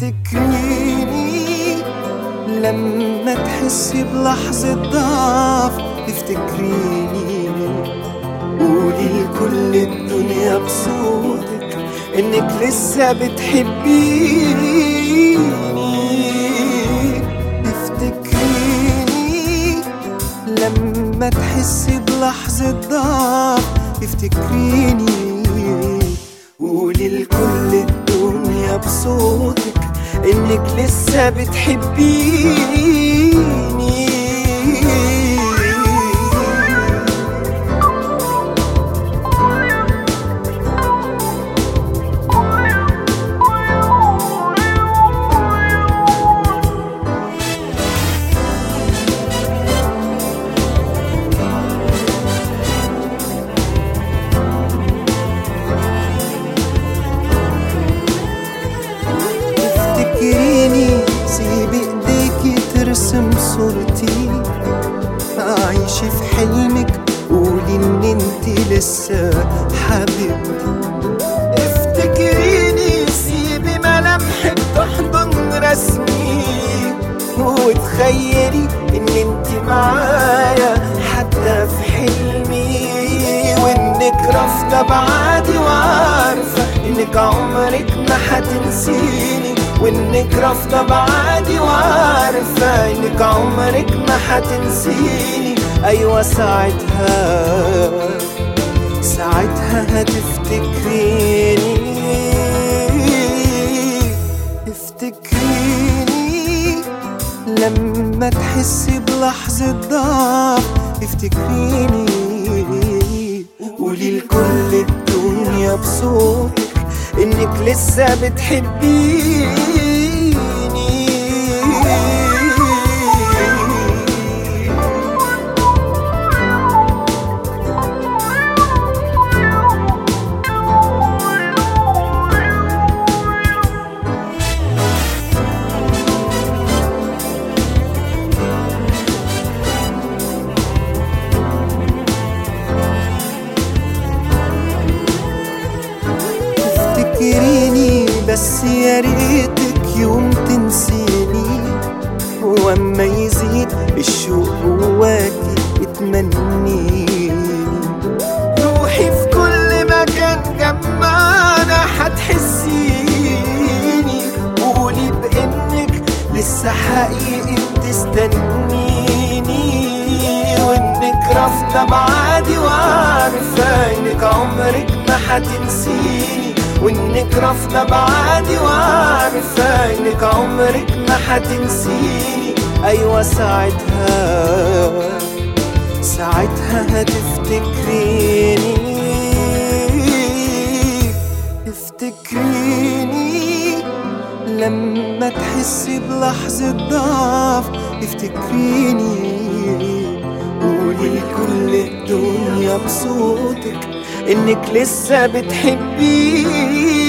افتكريني لما تحسي بلحظة ضعف، افتكريني قولي لكل الدنيا بصوتك انك لسه بتحبيني. افتكريني لما تحسي بلحظة ضعف، افتكريني قولي لكل الدنيا بصوتك انك لسه بتحبيني. سيبي ايديكي ترسم صورتي، عايشة في حلمك قولي ان انتي لسه حبيبتي. افتكريني سيبي ملامحك تحضن رسمي، وتخيلي ان انتي معايا حتى في حلمي، وانك رافضة بعادي وعارفة انك عمرك ما هتنسيني، وانك رافضة بعادي وعارفة انك عمرك ما هتنسيني. ايوه ساعتها هتفتكريني. افتكريني لما تحسي بلحظة ضعف، افتكريني قولي لكل الدنيا بصوتك انك لسه بتحبيني. افتكريني بس يا ريتك يوم تنسيني، واما يزيد الشوق جواكي اتمنيني. روحي في كل مكان جنبنا هتحسيني، قولي بانك لسه حقيقي بتستنيني، وانك رافضة بعادي وعارفة انك عمرك ما هتنسيني، وانك رافضة بعادي وعارفة انك عمرك ما هتنسيني. ايوه ساعتها هتفتكريني. افتكريني لما تحسي بلحظة ضعف، افتكريني قولي لكل الدنيا بصوتك انك لسه بتحبيني.